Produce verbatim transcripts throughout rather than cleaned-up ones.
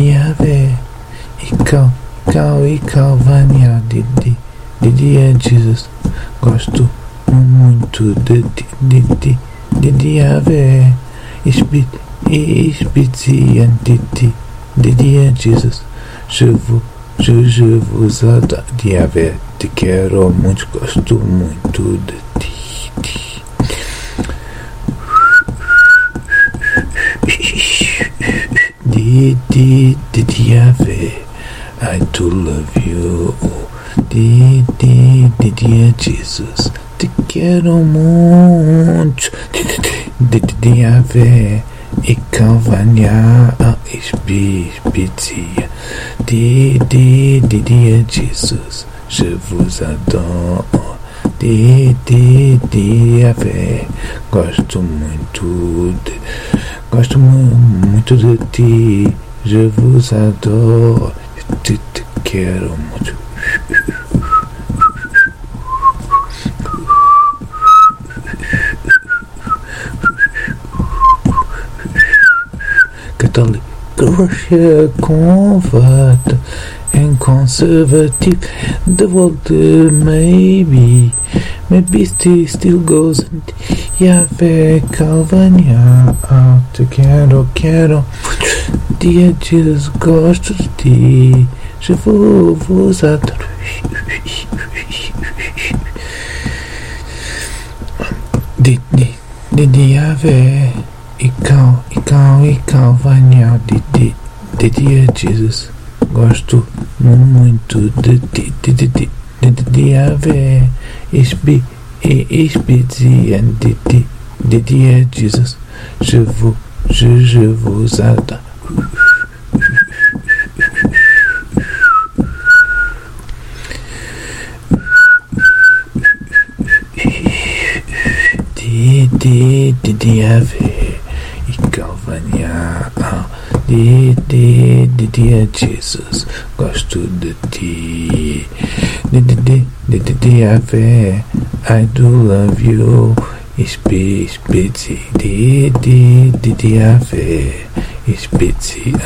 Yahweh, e Cal, Cal e Calvânia, Didi, Didi é Jesus. Gosto muito de ti, Didi, Didi Yahweh, Espit, Espitian, Didi, Didi é Jesus. Je vous, je, je vous adore, Yahweh, te quero muito, gosto muito de ti. Didi, Didi Yahweh, I do love you. Didi, Didi Jesus, te quero muito. Didi Yahweh, e Calvânia, Espírito. Didi, Didi Jesus, je vous adore. Didi, Didi Yahweh, gosto muito de, gosto muito de ti, je vous adore, te, te quero muito. Católica, Rússia converte em conservative, the world uh, maybe, maybe still, still goes on. Yahweh, Calvânia, ah, te quero, quero, dia Jesus, gosto de ti, je vou vos adorar. Didi, Didi Yahweh, e Cal, e Cal, e Calvânia, Didi, Didi Jesus, gosto muito de ti, de ti, de ti, Yahweh, Espí, e Espírito, de ti, de ti, Jesus, je vous, je, je vous adore. Didi, Didi Yahweh, e Calvânia, Didi, Didi Jesus, gosto de ti. Didi, Didi Yahweh, I do love you. Espírito, Didi, Didi Yahweh, Espírito,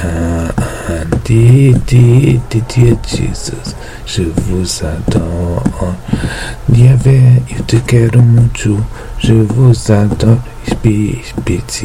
Didi, Didi Jesus, je vous adore. Yahweh, eu te quero muito, je vous adore. Espírito.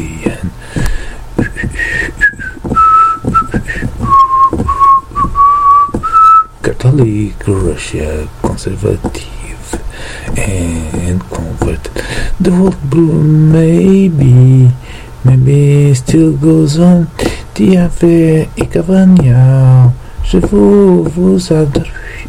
Catholic, Russia, conservative, and converted. The world blue, maybe, maybe still goes on. Yahweh e Calvânia, je vous, vous adore.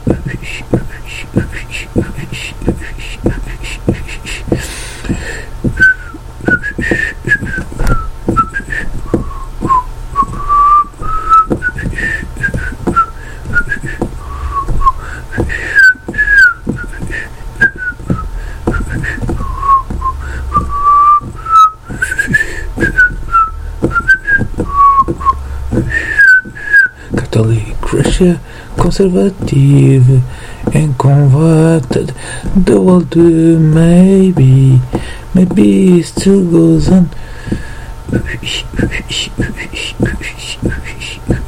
Catholic, Russia, conservative, and converted. The world maybe, maybe still goes on.